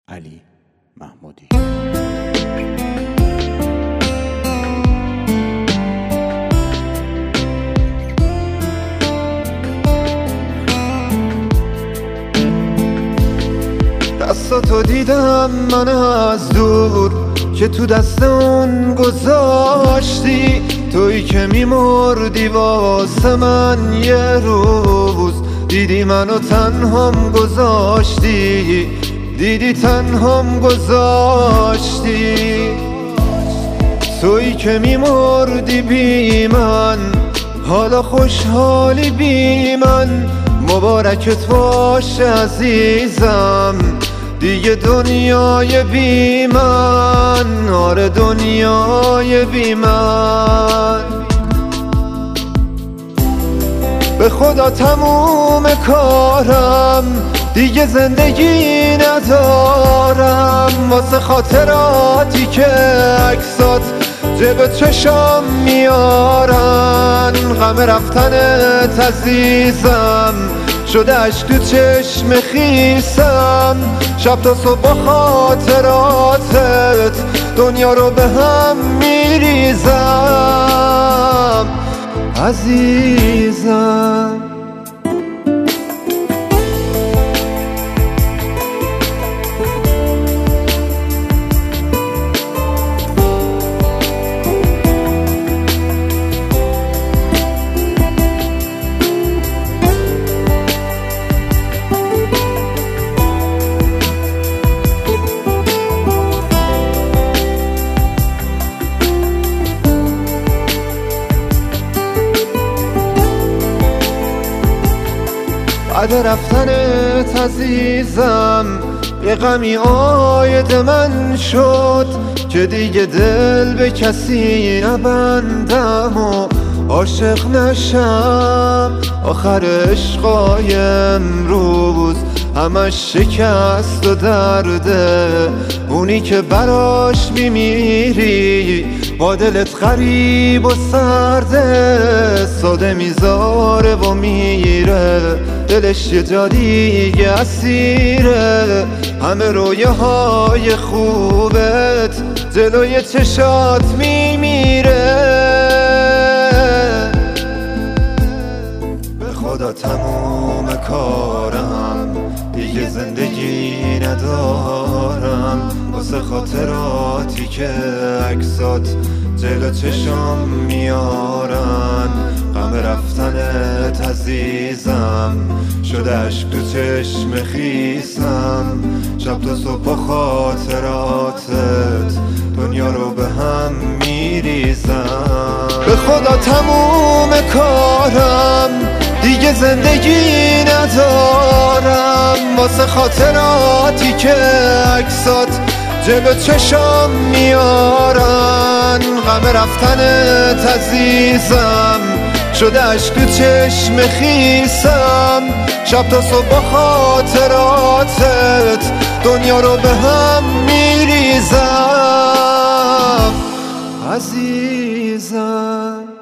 علی محمودی. دستاتو دیدم من از دور که تو دست اون گذاشتی، تویی که میمردی واسه من یه روز. دیدی منو تنهام گذاشتی، دیدی تنهام گذاشتی. تویی که میمردی بی من، حالا خوشحالی بی من. مبارکت باشه عزیزم، دیگه دنیای بی من، آره دنیای بی من. به خدا تموم کارم، دیگه زندگی ندارم. واسه خاطراتی که عکسات جب چشام میارن، غم رفتنت عزیزم شده عشق تو چشم خیسم. شب تا صبح با خاطراتت دنیا رو به هم میریزم عزیزم. بعد رفتنت عزیزم یه غمی عاید من شد، که دیگه دل به کسی نبندم و عاشق نشم. آخر عشقای امروز همش شکست و درده، اونی که براش میمیری با دلت غریب و سرده. ساده میذاره و میره، دلش یه جا دیگه اسیره. همه رویاهای خوبت جلوی چشات میمیره. به خدا تموم کارم، دیگه زندگی ندارم. واسه خاطراتی که عکسات جلو چشام میارن، غم رفتنت عزیزم شده عشق تو چشم خیسم. شب تا صبح خاطراتت دنیا رو به هم میریزم. به خدا تموم کارم، دیگه زندگی ندارم. واسه خاطراتی که عکسات جلو چشام میارن، غم رفتنت عزیزم شده عشق تو چشم خیسم. شب تا صبح خاطراتت دنیا رو به هم میریزم عزیزم.